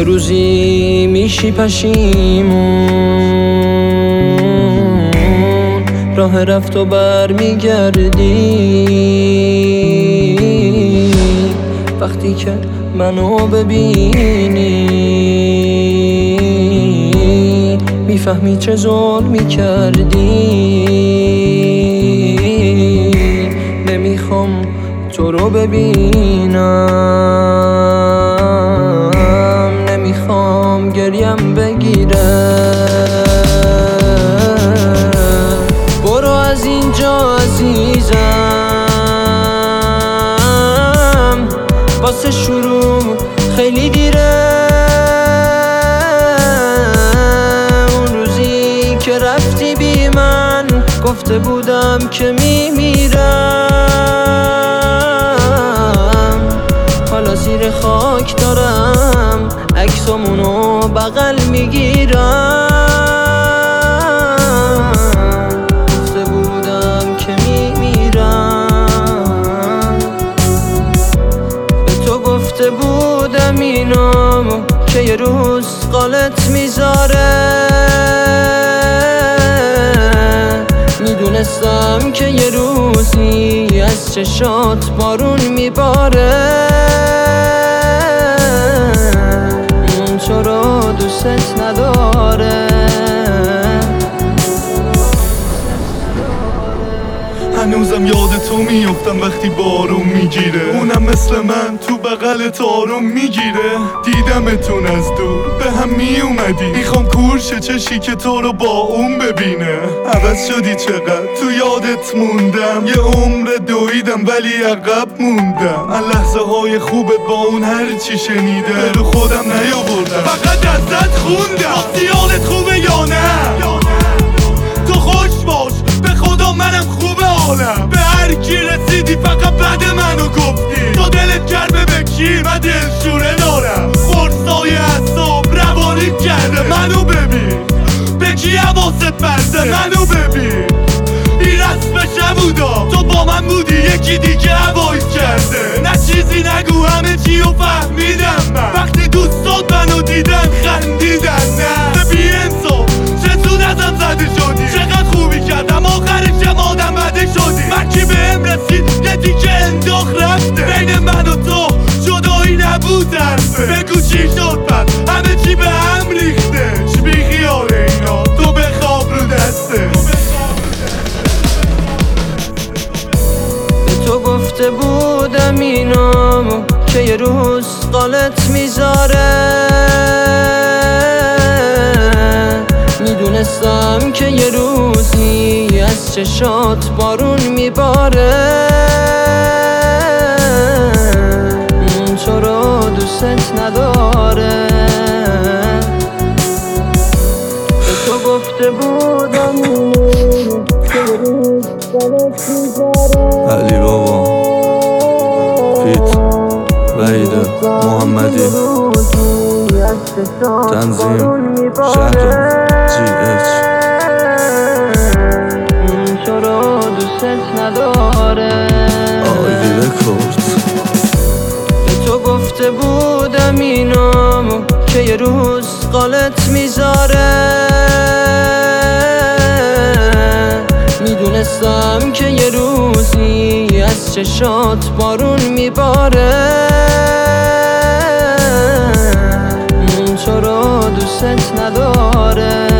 یه روزی میشی پشیمون، راه رفت و بر میگردی. وقتی که منو ببینی میفهمی چه ظلمی کردی. نمیخوام تو رو ببینم، نمیخوام گریم بگیره. برو از اینجا عزیزم، واسه شروع خیلی دیره. اون روزی که رفتی بی من گفته بودم که میمیرم. حالا زیر خاک دارم عکسامونو بغل میگیرم. گفته بودم که میمیرم، به تو گفته بودم اینو که یه روز قالت میذاره. میدونستم که یه روزی از چشات بارون میباره. اون تو رو دوست نداره. هنوزم یاد تو میافتم وقتی بارون میگیره. اونم مثل من تو بغلت آروم میگیره. دیدمتون از دور به هم میومدی، میخوام کورش چشی که تو رو با اون ببینه. عوض شدی چقدر تو یادت موندم، یه عمر دویدم ولی عقب موندم. از لحظه های خوبت با اون هر چی شنیده رو خودم نیاوردم، فقط دستت خوندم. حالت خوبه یا نه؟ تو خوش باش، به خدا منم خوبه حالم. به هر کی رسیدی فقط بعد منو گفتی. تو دلت گرمه به کی؟ من دلشوره دارم. فرسای اعصاب روانیت کرده. منو ببین به کی حواست پرده. منو ببین این رسمش نبودا، تو با من بودی یکی دیگه هوایت کرده. نه چیزی نگو همه چی رو فهمیدم من. وقتی دوستات منو دیدن خندیدن. نه بی انصاف چطور ازم زده شدی؟ چقدر خوبی کردم آخرشم آدم بده شدی. من کی بهم رسید یه دیگه انداخت رفته. بین من و تو جدایی نبود حرفه. بگو چی شد پس همه چی به هم ریخته. بی خیال اینا تو بخواب رو دسته. به تو گفته بودم اینو که یه روز قالت میذاره. میدونستم که یه روزی از چشات بارون میباره. اون تو رو دوست نداره. به تو گفته بودم که یه روز قالت میذاره. علی بابا فیت وحید محمدی تنظیم شهر GH. تو رو دوست نداره. آیوی رکورد. به تو گفته بودم اینو که یه روز قالت میذاره. میدونستم که یه روزی از چشات بارون میباره. اون تو رو دوست نداره.